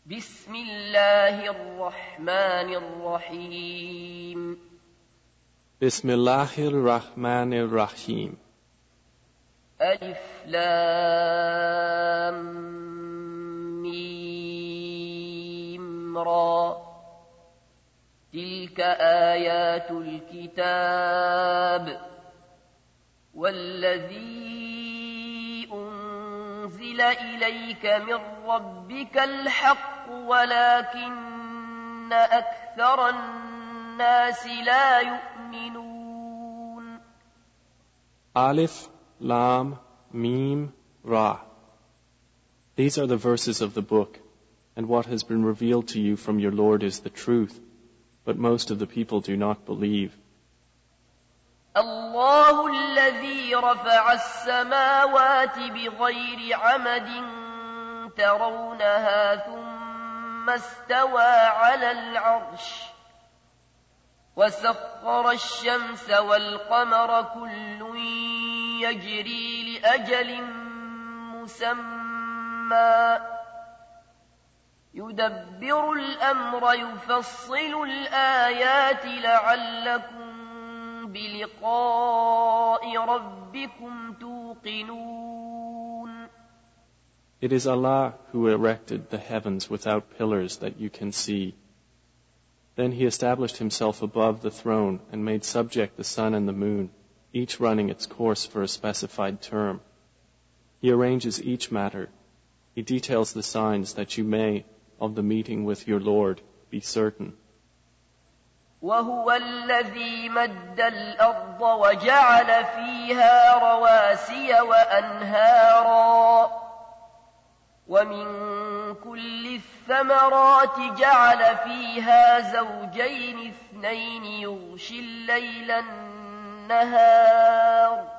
بسم الله الرحمن الرحيم بسم الله الرحمن الرحيم ألف لام ميم را تلك آيات الكتاب والذي أنزل إليك من ربك الحق ولكن أكثر الناس لا يؤمنون. Alif, Lam, Mim, Ra. These are the verses of the book, and what has been revealed to you from your Lord is the truth, but most of the people do not believe. الله الذي رفع السماوات بغير عمد ترونها ثم استوى على العرش وسخر الشمس والقمر كل يجري لأجل مسمى يدبر الأمر يفصل الآيات لعلكم بلقاء ربكم توقنون. It is Allah who erected the heavens without pillars that you can see. Then He established Himself above the throne and made subject the sun and the moon, each running its course for a specified term. He arranges each matter. He details the signs that you may, of the meeting with your Lord, be certain. وهو الذي مد الأرض وجعل فيها رواسي وأنهارا ومن كل الثمرات جعل فيها زوجين اثنين يغشي الليل النهار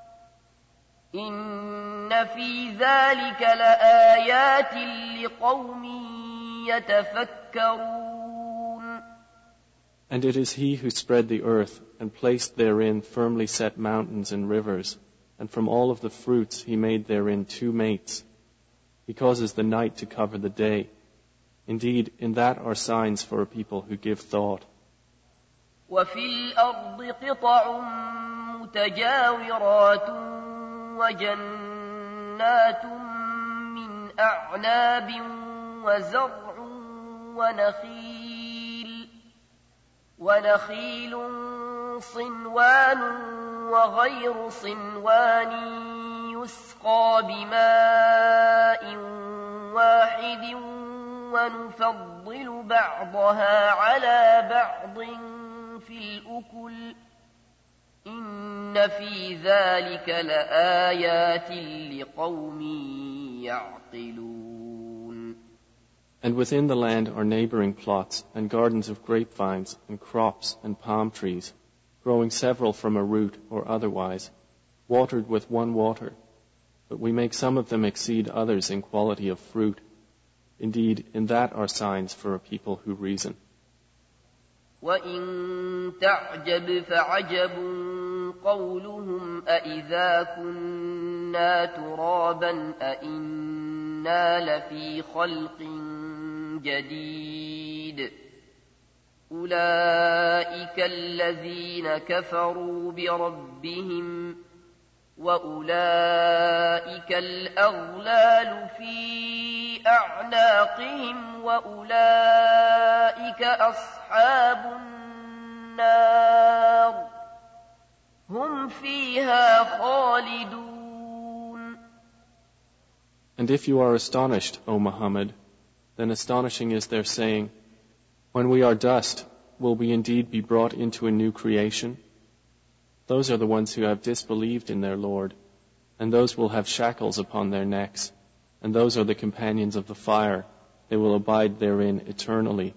إن في ذلك لآيات لقوم يتفكرون. And it is He who spread the earth and placed therein firmly set mountains and rivers, and from all of the fruits He made therein two mates. He causes the night to cover the day. Indeed, in that are signs for a people who give thought. وفي الأرض قطع متجاورات وجنات من أعناب وزرع ونخيل صنوان وغير صنوان يسقى بماء واحد ونفضل بعضها على بعض في الأكل إن في ذلك لآيات لقوم يعقلون. And within the land are neighboring plots and gardens of grapevines and crops and palm trees, growing several from a root or otherwise, watered with one water. But we make some of them exceed others in quality of fruit. Indeed, in that are signs for a people who reason. وَإِن تَعْجَبْ فَعَجَبٌ قَوْلُهُمْ أَإِذَا كُنَّا تُرَابًا أَإِنَّا لَفِي خَلْقٍ جَدِيدٍ أُولَئِكَ الَّذِينَ كَفَرُوا بِرَبِّهِمْ وَأُولَئِكَ الْأَغْلَالُ فِي أَعْنَاقِهِمْ وَأُولَئِكَ أَصْحَابُ النَّارِ هُمْ فِيهَا خَالِدُونَ. And if you are astonished, O Muhammad, then astonishing is their saying, when we are dust, will we indeed be brought into a new creation? Those are the ones who have disbelieved in their Lord, and those will have shackles upon their necks, and those are the companions of the fire. They will abide therein eternally.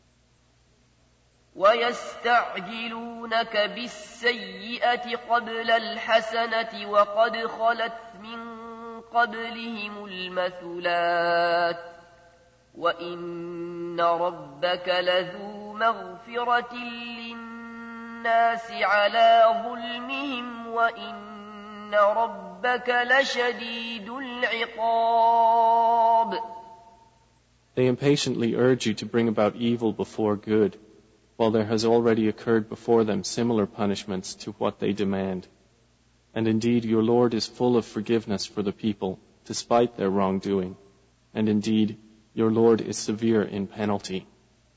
وَيَسْتَعْجِلُونَكَ بِالسَّيِّئَةِ قَبْلَ الْحَسَنَةِ وَقَدْ خَلَتْ مِنْ قَبْلِهِمُ الْمَثُلَاتُ وَإِنَّ رَبَّكَ لَذُو مَغْفِرَةٍ لِلنَّاسِ عَلَى ظُلْمِهِمْ وَإِنَّ رَبَّكَ لَشَدِيدُ الْعِقَابِ. They impatiently urge you to bring about evil before good, while there has already occurred before them similar punishments to what they demand. And indeed your Lord is full of forgiveness for the people, despite their wrongdoing. And indeed your Lord is severe in penalty.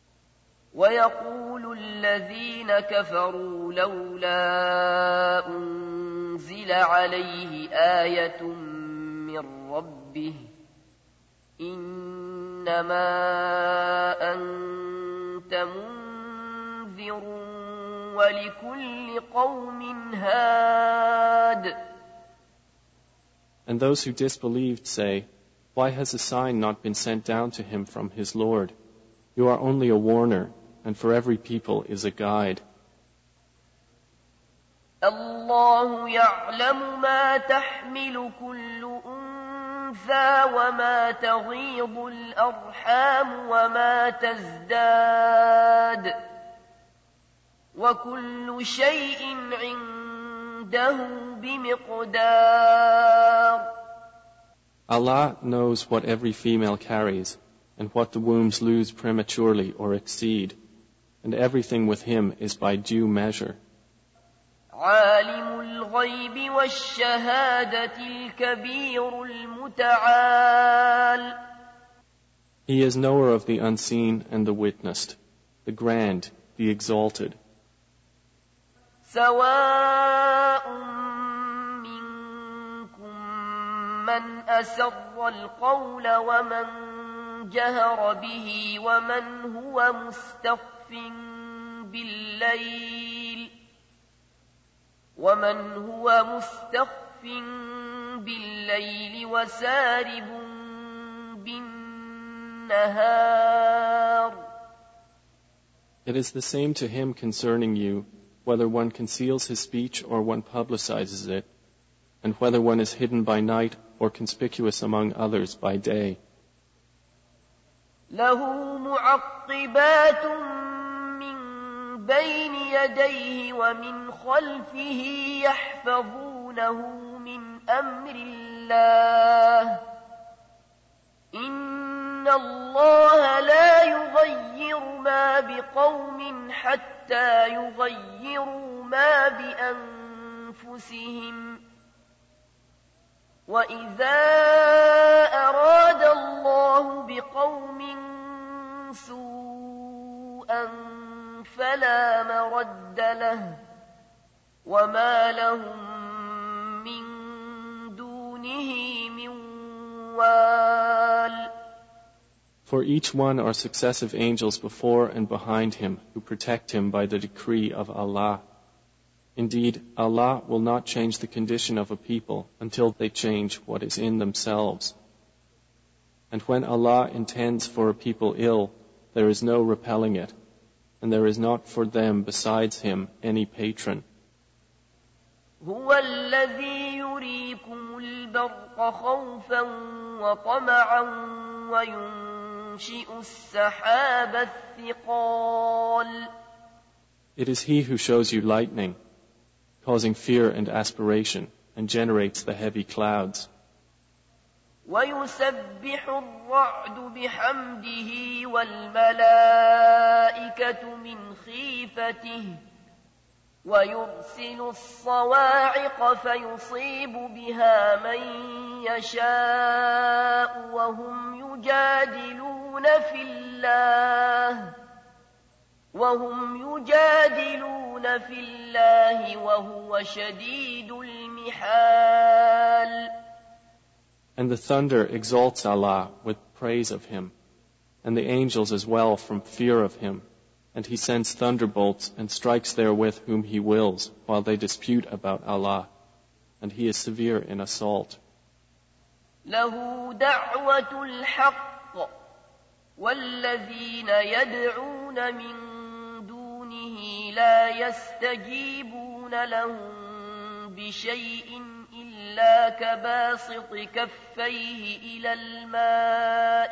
ويقول الذين كفروا لولا أنزل عليه آية من ربه إنما أنت منذر ولكل قوم هاد. And those who disbelieved say, why has a sign not been sent down to him from his Lord? You are only a warner, and for every people is a guide. الله يعلم ما تحمل كل أنثى وما تغيض الأرحام وما تزداد وكل شيء عنده بمقدار. Allah knows what every female carries, and what the wombs lose prematurely or exceed, and everything with him is by due measure. عالم الغيب والشهادة الكبير المتعال. He is knower of the unseen and the witnessed, the grand, the exalted. سواء منكم من أسر القول ومن جهر به ومن هو مستخف بالليل وسارب بالنهار. It is the same to him concerning you, whether one conceals his speech or one publicizes it, and whether one is hidden by night or conspicuous among others by day. له معقبات من بين يديه ومن خلفه يحفظونه من أمر الله إن الله لا يغير ما بقوم حتى يغيروا ما بأنفسهم وإذا أراد الله بقوم سوءا فلا مرد له وما لهم من دونه من وال. For each one are successive angels before and behind him who protect him by the decree of Allah. Indeed, Allah will not change the condition of a people until they change what is in themselves. And when Allah intends for a people ill, there is no repelling it, and there is not for them besides Him any patron. هو الذي يريكم البرق خوفا وطمعا وينشئ السحاب الثقال. It is He who shows you lightning, causing fear and aspiration, and generates the heavy clouds. ويسبح الرعد بحمده والملائكة من خيفته ويرسل الصواعق فيصيب بها من يشاء وهم يجادلون في الله وهو شديد المحال. And the thunder exalts Allah with praise of Him, and the angels as well from fear of Him, and He sends thunderbolts and strikes therewith whom He wills, while they dispute about Allah, and He is severe in assault. له دعوة الحق والذين يدعون من دونه لا يستجيبون لهم بشيء إلا كباسط كفيه إلى الماء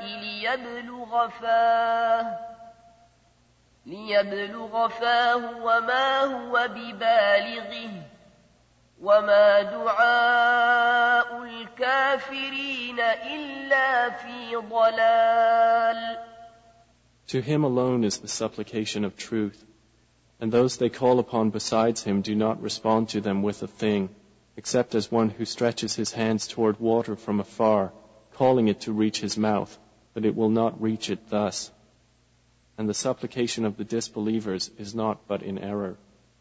ليبلغ فاه وما هو ببالغه وما دعاء الكافرين إلا في ضلال. To him alone is the supplication of truth, and those they call upon besides him do not respond to them with a thing, except as one who stretches his hands toward water from afar, calling it to reach his mouth, but it will not reach it thus. And the supplication of the disbelievers is not but in error.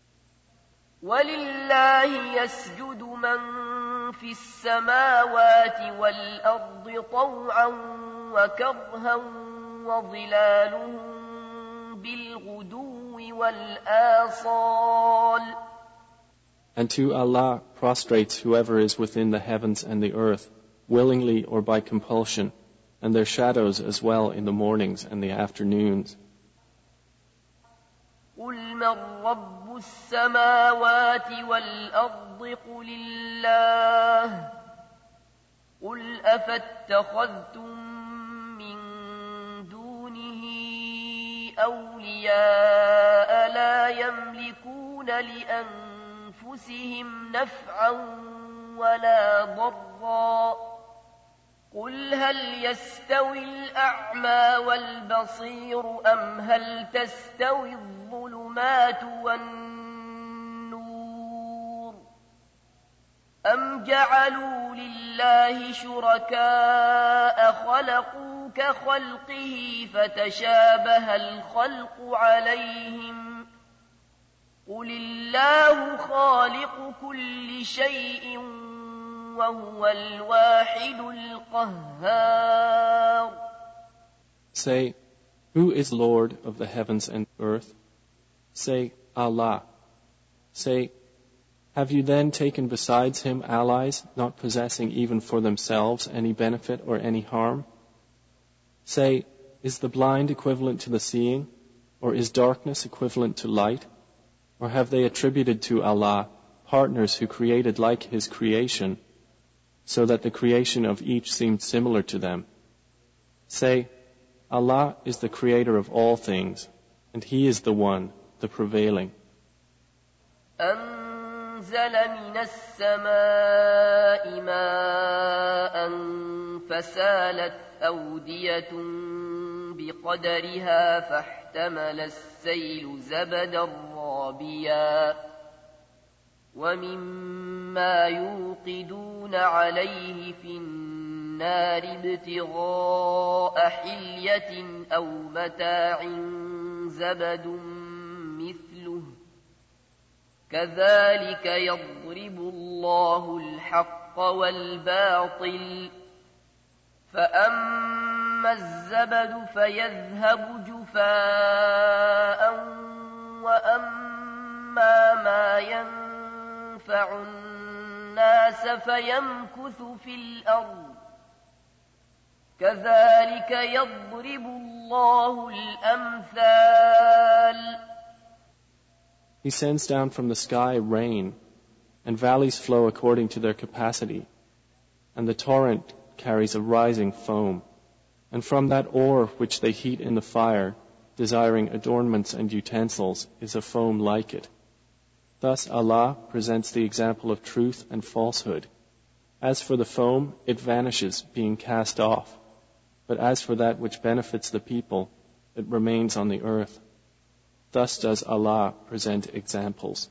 وَلِلَّهِ يَسْجُدُ مَن فِي السَّمَاوَاتِ وَالْأَرْضِ طَوْعًا وَكَرْهًا وَظِلَالُهُم بِالْغُدُوِّ وَالْآصَالِ. And to Allah prostrates whoever is within the heavens and the earth, willingly or by compulsion, and their shadows as well in the mornings and the afternoons. قُلْ مَنْ رَبُّ السَّمَاوَاتِ وَالْأَرْضِ قُلِ اللَّهُ قُلْ أَفَاتَّخَذْتُم مِّن دُونِهِ أَوْلِيَاءَ لَا يَمْلِكُونَ لِأَنفُسِهِمْ نَفْعًا وَلَا ضَرًّا قُلْ هَلْ يَسْتَوِي الْأَعْمَى وَالْبَصِيرُ أَمْ هَلْ تَسْتَوِي الظُّلُمَاتُ وَالنُّورُ أَمْ جَعَلُوا لِلَّهِ شُرَكَاءَ خَلَقُوا كَخَلْقِهِ فَتَشَابَهَ الْخَلْقُ عَلَيْهِمْ قُلِ اللَّهُ خَالِقُ كُلِّ شَيْءٍ وَهُوَ الْوَاحِدُ الْقَهَّارُ. Say, who is Lord of the heavens and earth? Say, Allah. Say, have you then taken besides him allies, not possessing even for themselves any benefit or any harm? Say, is the blind equivalent to the seeing, or is darkness equivalent to light? Or have they attributed to Allah partners who created like his creation, so that the creation of each seemed similar to them? Say, Allah is the creator of all things, and He is the one, the prevailing. أنزل من السماء ماء فسالت أودية بقدرها فاحتمل السيل زبدا رابيا ومما يوقدون عليه في النار ابتغاء حلية أو متاع زبد مثله كذلك يضرب الله الحق والباطل فأما الزبد فيذهب جفاء وأما ما ينفع الناس فيمكث في الأرض كذلك يضرب الله الأمثال. He sends down from the sky rain, and valleys flow according to their capacity, and the torrent carries a rising foam, and from that ore which they heat in the fire, desiring adornments and utensils, is a foam like it. Thus Allah presents the example of truth and falsehood. As for the foam, it vanishes, being cast off, but as for that which benefits the people, it remains on the earth. Thus does Allah present examples.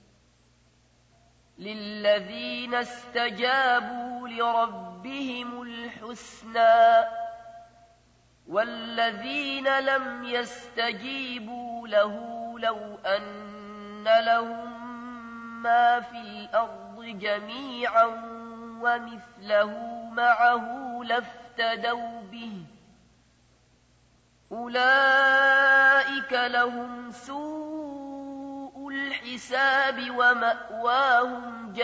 لِلَّذِينَ اسْتَجَابُوا لِرَبِّهِمُ الْحُسْنَى وَالَّذِينَ لَمْ يَسْتَجِيبُوا لَهُ لَوْ أَنَّ لَهُم مَّا فِي الْأَرْضِ جَمِيعًا وَمِثْلَهُ مَعَهُ لَافْتَدَوْا بِهِ أولئك لهم سوء الحساب ومأواهم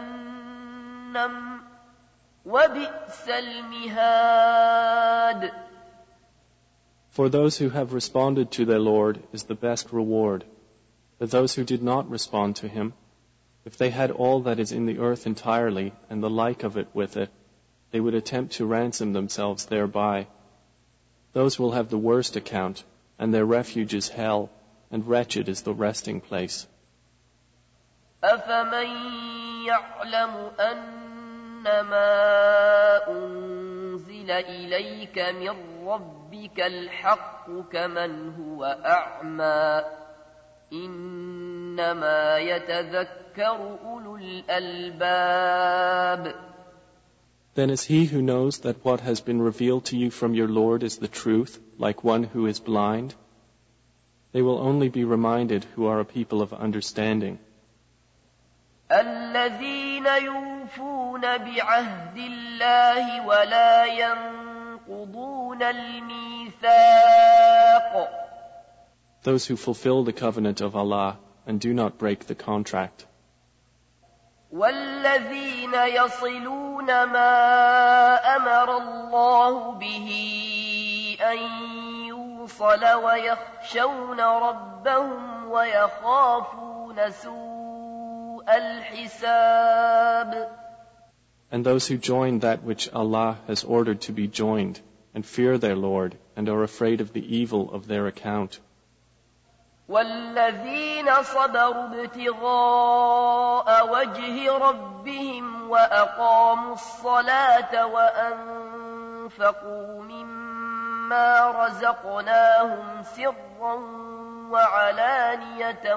جهنم وبئس المهاد. For those who have responded to their Lord is the best reward. But those who did not respond to Him, if they had all that is in the earth entirely and the like of it with it, they would attempt to ransom themselves thereby. Those will have the worst account, and their refuge is hell, and wretched is the resting place. أَفَمَن يَعْلَمُ أَنَّ إنما أنزل إليك من ربك الحق كمن هو أعمى إنما يتذكر أولو الألباب. Then is he who knows that what has been revealed to you from your Lord is the truth, like one who is blind? They will only be reminded who are a people of understanding. الذين يوفون بعهد الله ولا ينقضون الميثاق. Those who fulfill the covenant of Allah and do not break the contract. والذين يصلون ما أمر الله به أن يوصل ويخشون ربهم ويخافون سوء الحساب. And those who join that which Allah has ordered to be joined and fear their Lord and are afraid of the evil of their account. والذين صبروا ابتغاء وجه ربهم وأقاموا الصلاة وأنفقوا مما رزقناهم سرا وعلانية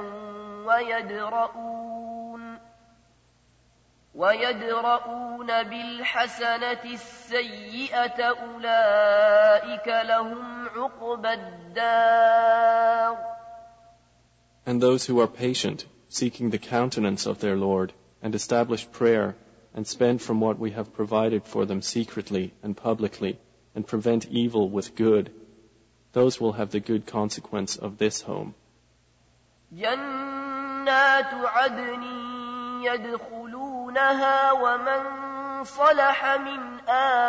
ويدرؤون بالحسنة السيئة أولئك لهم عقبى الدار. And those who are patient, seeking the countenance of their Lord, and establish prayer, and spend from what we have provided for them secretly and publicly, and prevent evil with good, those will have the good consequence of this home. جنات عدن يدخلونها ومن صلح من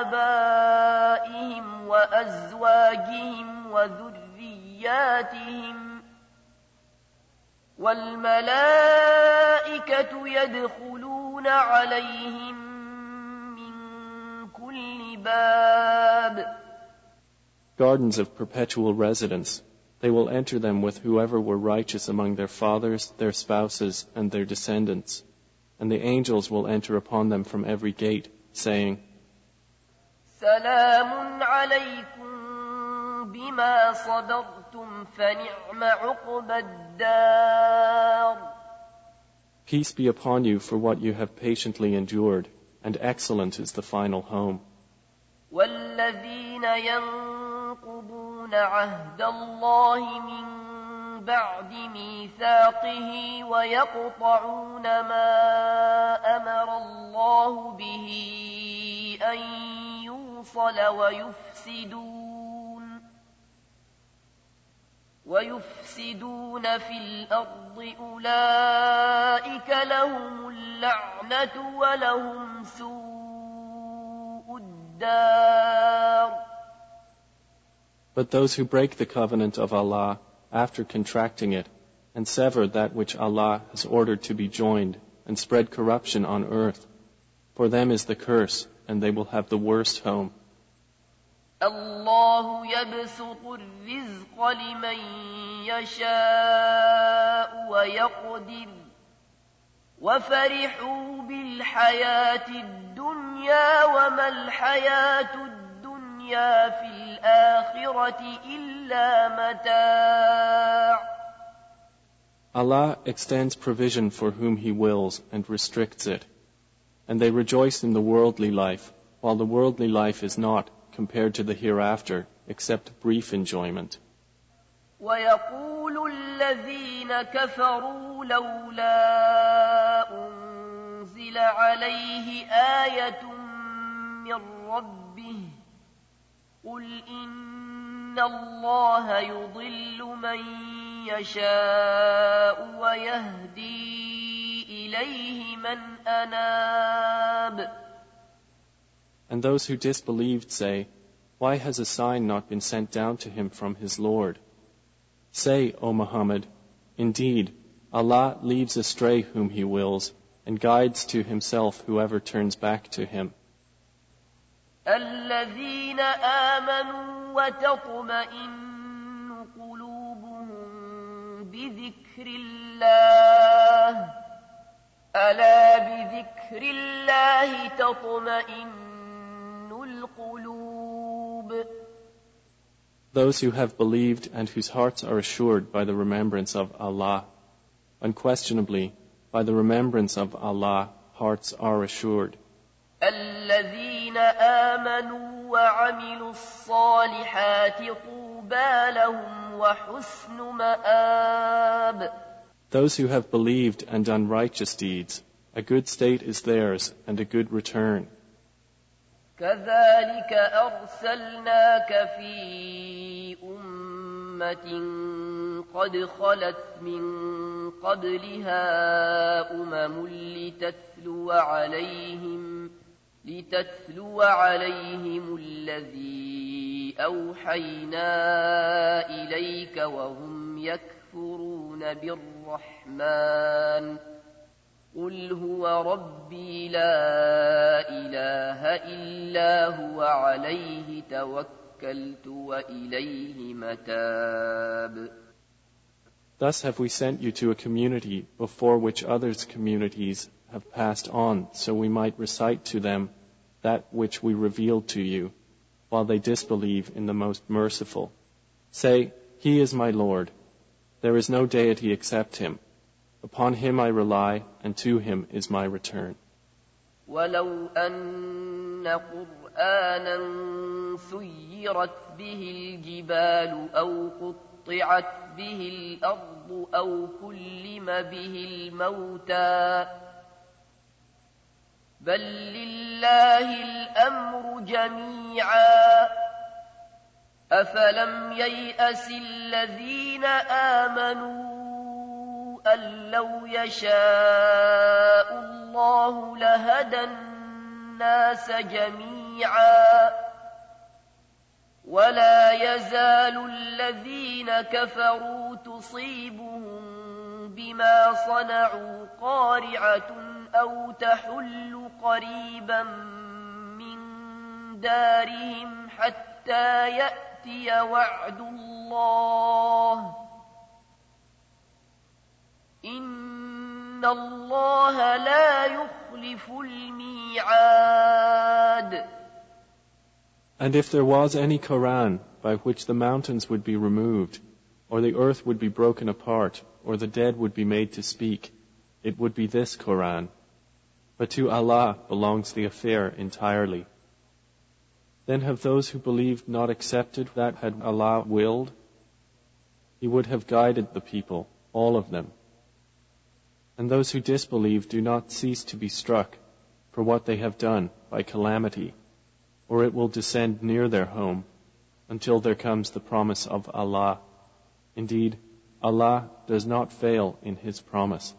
آبائهم وأزواجهم وذرياتهم والملائكة يدخلون عليهم من كل باب. Gardens of perpetual residence. They will enter them with whoever were righteous among their fathers, their spouses, and their descendants. And the angels will enter upon them from every gate, saying, سلام عليكم بما صبرتم فنعم عقبى الدار. Peace be upon you for what you have patiently endured, and excellent is the final home. والذين ينقضون عهد الله من بعد ميثاقه ويقطعون ما أمر الله به أن يوصل ويفسدون في الأرض أولئك لهم اللعنة ولهم سوء الدار. But those who break the covenant of Allah after contracting it and sever that which Allah has ordered to be joined and spread corruption on earth, for them is the curse and they will have the worst home. الله يبسط الرزق لمن يشاء ويقدر وفرحوا بالحياة الدنيا وما الحياة الدنيا في الآخرة إلا متاع. Allah extends provision for whom He wills and restricts it, and they rejoice in the worldly life, while the worldly life is not, compared to the hereafter, except brief enjoyment. ويقول الذين كفروا لولا أنزل عليه آية من ربه قل إن الله يضل من يشاء ويهدي إليه من أناب. And those who disbelieved say, why has a sign not been sent down to him from his Lord? Say, O Muhammad, indeed, Allah leaves astray whom He wills, and guides to Himself whoever turns back to Him. الذين آمنوا وتطمئن قلوبهم بذكر الله ألا بذكر الله تطمئن القلوب. Those who have believed and whose hearts are assured by the remembrance of Allah. Unquestionably, by the remembrance of Allah, hearts are assured. الذين آمنوا وعملوا الصالحات طوبى لهم وحسن مآب. Those who have believed and done righteous deeds, a good state is theirs and a good return. كذلك أرسلناك في أمة قد خلت من قبلها لتتلو عليهم الذي أوحينا إليك وهم يكفرون بالرحمن قل هو ربي لا إله إلا هو عليه توكلت وإليه متاب. Thus have we sent you to a community before which others' communities have passed on, so we might recite to them that which we revealed to you, while they disbelieve in the Most Merciful. Say, He is my Lord. There is no deity except Him. Upon Him I rely, and to Him is my return. ولو أن قرآنا سيرت به الجبال أو قطعت به الأرض أو كلم به الموتى بل لله الأمر جميعا أفلم ييأس الذين آمنوا أن لو يشاء الله لهدى الناس جميعا ولا يزال الذين كفروا تصيبهم بما صنعوا قارعة أو تحل قريبا من دارهم حتى يأتي وعد الله إن الله لا يخلف الميعاد. And if there was any Quran by which the mountains would be removed, or the earth would be broken apart, or the dead would be made to speak, it would be this Quran. But to Allah belongs the affair entirely. Then have those who believed not accepted that had Allah willed? He would have guided the people, all of them. And those who disbelieve do not cease to be struck for what they have done by calamity, or it will descend near their home until there comes the promise of Allah. Indeed, Allah does not fail in His promise.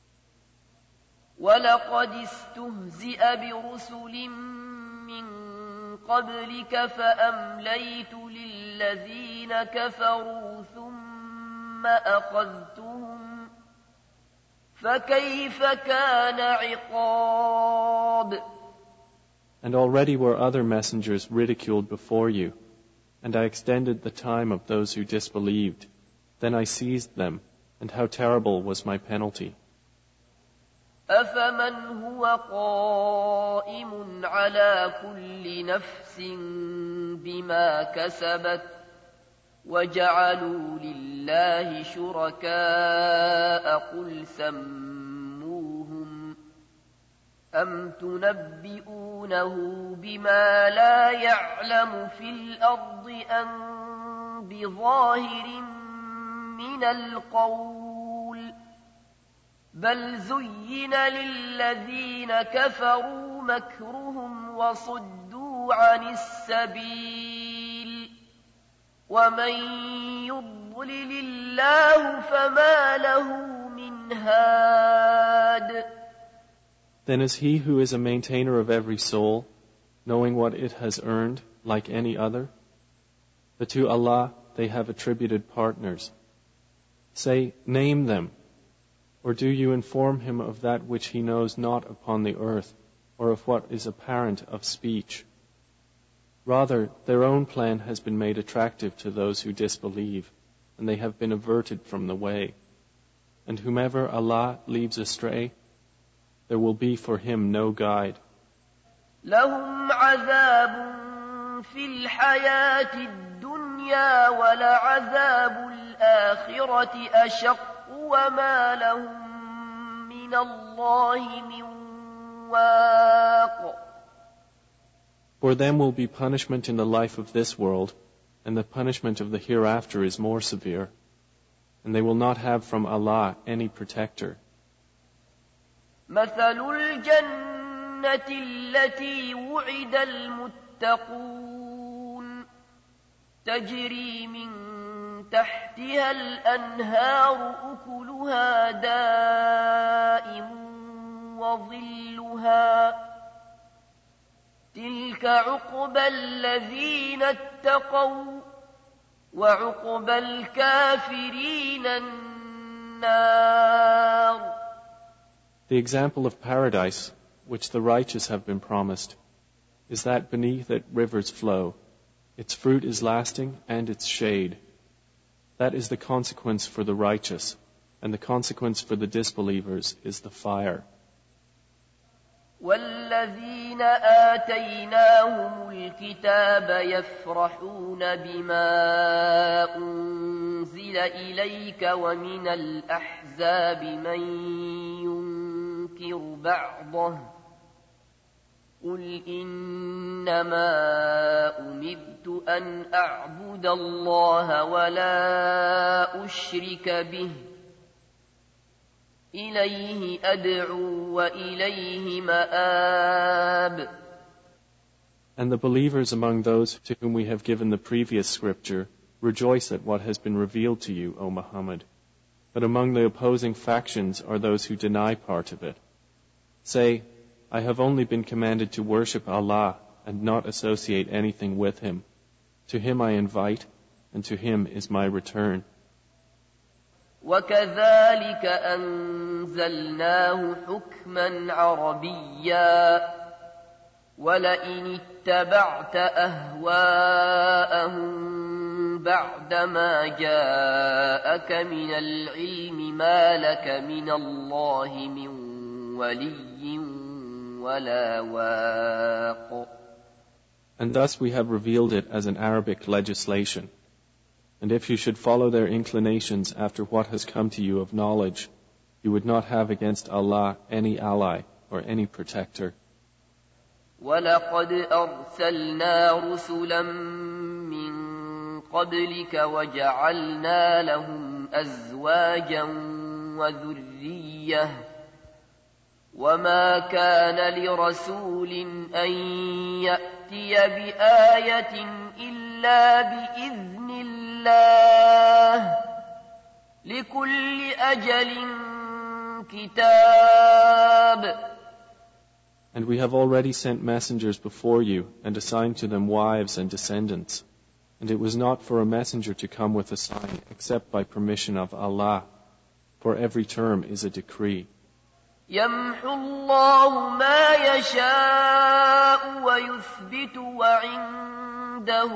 وَلَقَدِ اسْتُهْزِئَ بِرُسُلٍ مِّن قَبْلِكَ فَأَمْلَيْتُ لِلَّذِينَ كَفَرُوا ثُمَّ أَخَذْتُهُمْ فَكَيْفَ كَانَ عِقَابِ. And already were other messengers ridiculed before you, and I extended the time of those who disbelieved. Then I seized them, and how terrible was my penalty. أَفَمَنْ هُوَ قَائِمٌ عَلَى كُلِّ نَفْسٍ بِمَا كَسَبَتْ وَجَعَلُوا لِلَّهِ شُرَكَاءَ قُلْ سَمُّوهُمْ أَمْ تُنَبِّئُونَهُ بِمَا لَا يَعْلَمُ فِي الْأَرْضِ أَمْ بِظَاهِرٍ مِّنَ الْقَوْلِ بل زين للذين كفروا مكرهم وصدوا عن السبيل ومن يضلل الله فما له من هاد. Then is he who is a maintainer of every soul, knowing what it has earned, like any other? But to Allah they have attributed partners. Say, name them. Or do you inform him of that which he knows not upon the earth, or of what is apparent of speech? Rather, their own plan has been made attractive to those who disbelieve, and they have been averted from the way. And whomever Allah leaves astray, there will be for him no guide. لهم عذاب في الحياة الدنيا ولعذاب الآخرة أشق وما لهم من الله من واق. For them will be punishment in the life of this world, and the punishment of the hereafter is more severe, and they will not have from Allah any protector. مثل الجنة التي وعد المتقون تجري من تحتها الأنهار أكلها دائم وظلها تلك عقبى الذين اتقوا وعقبى الكافرين النار. The example of paradise, which the righteous have been promised, is that beneath it rivers flow. Its fruit is lasting and its shade. That is the consequence for the righteous, and the consequence for the disbelievers is the fire. والذين آتيناهم الكتاب يفرحون بما أنزل إليك ومن الأحزاب من ينكر بعضه قل إنما أمرت أن أعبد الله ولا أشرك به إليه أدعو وإليه مآب. And the believers among those to whom we have given the previous scripture rejoice at what has been revealed to you, O Muhammad. But among the opposing factions are those who deny part of it. Say, I have only been commanded to worship Allah and not associate anything with Him. To Him I invite, and to Him is my return. وكذلك أنزلناه حكما عربيا ولئن اتبعت أهواءهم بعدما جاءك من العلم ما لك من الله من ولي ولا واق. And thus we have revealed it as an Arabic legislation. And if you should follow their inclinations after what has come to you of knowledge, you would not have against Allah any ally or any protector. وَلَقَدْ أَرْسَلْنَا رُسُلًا مِّن قَبْلِكَ وَجَعَلْنَا لَهُمْ أَزْوَاجًا وَذُرِّيَّةً وَمَا كَانَ لِرَسُولٍ أَن يَأْتِيَ بِآيَةٍ إِلَّا بِإِذْنِ الله لكل أجل كتاب. And we have already sent messengers before you and assigned to them wives and descendants. And it was not for a messenger to come with a sign except by permission of Allah. For every term is a decree. يمحو الله ما يشاء ويثبت وعنده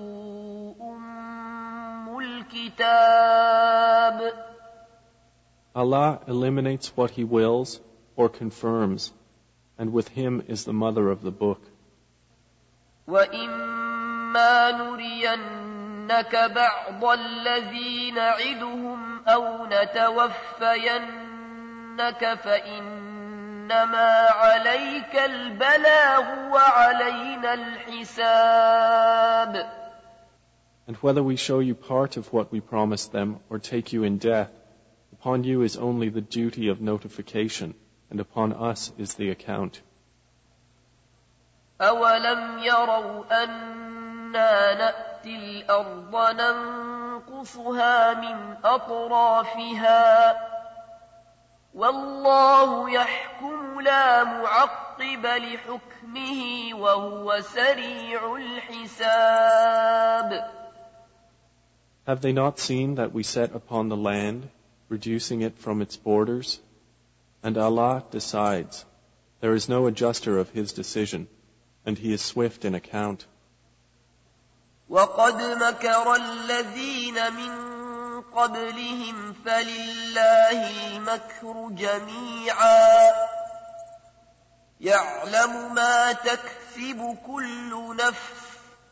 الكتاب. Allah eliminates what He wills or confirms, and with Him is the mother of the book. وَإِمَّا نُرِيَنَّكَ بَعْضَ الَّذِي نَعِدُهُمْ أَوْ نَتَوَفَّيَنَّكَ فَإِنَّمَا عَلَيْكَ الْبَلَاغُ وَعَلَيْنَا الْحِسَابُ. And whether we show you part of what we promised them or take you in death, upon you is only the duty of notification, and upon us is the account. أَوَلَمْ يَرَوْا أَنَّا نَأْتِي الْأَرْضَ نَنقُصُهَا مِنْ أَطْرَافِهَا وَاللَّهُ يَحْكُمُ لَا مُعَقِّبَ لِحُكْمِهِ وَهُوَ سَرِيعُ الْحِسَابِ. Have they not seen that we set upon the land, reducing it from its borders? And Allah decides. There is no adjuster of His decision, and He is swift in account. وَقَدْ مَكَرَ الَّذِينَ مِن قَبْلِهِمْ فَلِلَّهِ الْمَكْرُ جَمِيعًا يعلم ما تكسب كل نفس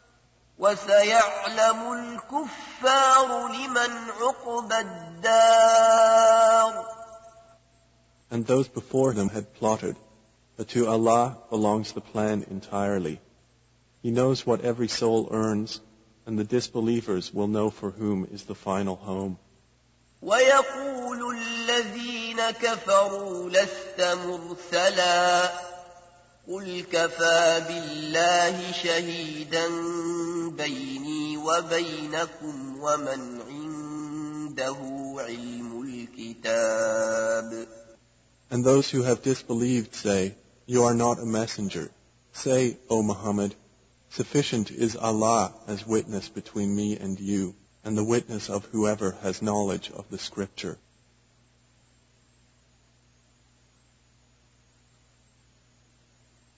وسيعلم الكفار لمن عقبى الدار. And those before them had plotted, but to Allah belongs the plan entirely. He knows what every soul earns, and the disbelievers will know for whom is the final home. ويقول الذين كفروا لست مرسلا قل كفى بالله شهيدا بيني وبينكم ومن عنده علم الكتاب. And those who have disbelieved say, You are not a messenger. Say, O Muhammad, sufficient is Allah as witness between me and you, and the witness of whoever has knowledge of the scripture.